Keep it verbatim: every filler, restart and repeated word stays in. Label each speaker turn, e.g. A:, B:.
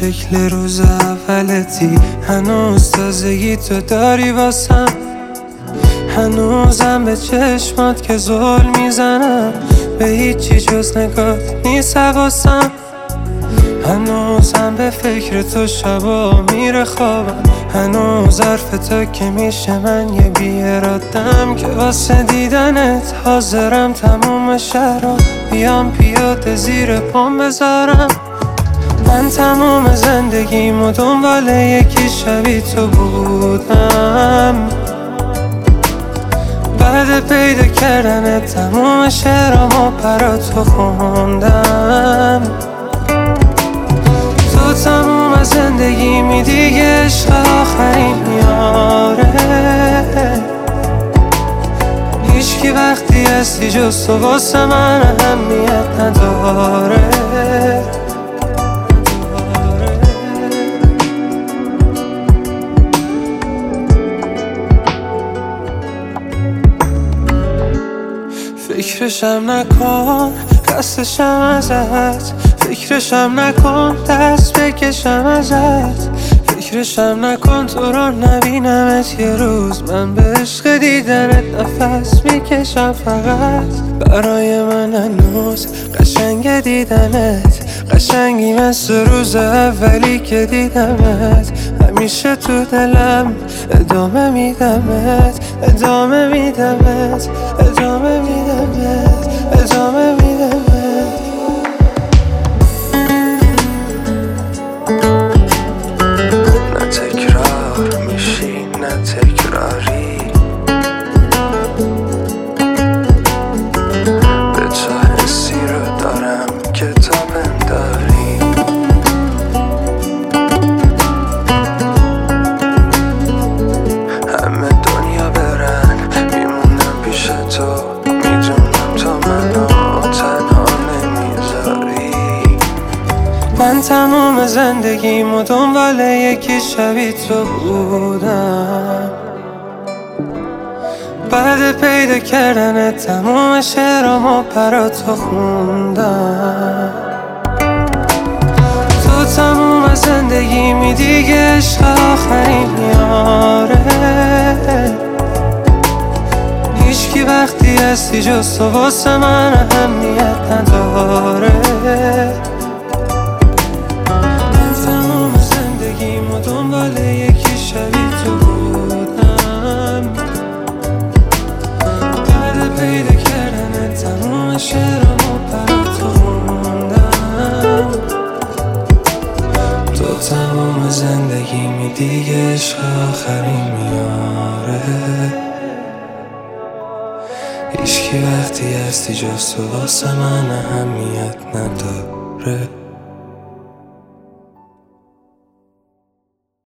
A: شکل روز اولتی، هنوز تازگی تو داری واسم، هنوزم به چشمات که زل میزنم، به هیچی جز نگات نیست حواسم، هنوزم به فکر تو شبا میره خوابم، هنوز حرف تو که میشه من یه بیارادم که واسه دیدنت حاضرم تموم شهرها بیام پیاده زیر پام بذارم. من تموم زندگیمو دنبال یکی شبیه تو بودم، بعد پیدا کردن تموم شعرامو برا تو خوندم. تو تموم زندگیمی دیگه عشق آخرین میاره، هیچکی وقتی هستی جز تو واسه من اهمیت نداره. فکرشم نکن قصدشم ازت، فکرشم نکن دست بکشم ازت، فکرشم نکن تو رو نبینمت یه روز، من به عشق دیدنت نفس میکشم فقط. برای من هنوز قشنگ دیدنت، قشنگی مثل روز اولی که دیدمت، همیشه تو دلم ادامه میدمت، ادامه میدمت، ادامه میدمت، ادامه میدمت.
B: نه تکرار میشی نه تکراری، به تو حسی رو دارم که تا بنداری، همه دنیا برن میمونم پیش تو، میدونم تو منو تنها نمیذاری.
A: من تموم زندگیمو دنبال یکی شبیه تو بودم، بعد پیدا کردن تموم شعرامو برا تو خوندم. تو تموم زندگیمی دیگه عشق آخرین میاره، هیچکی وقتی هستی جز تو واسه من اهمیت نداره. دنبال یکی شبیه تو بودم، بعد پیدا کردن تموم شعرامو برا تو خوندم. تو تموم زندگیمی دیگه عشق آخرین میاره، هیچکی وقتی هستی جز تو واسه من اهمیت نداره.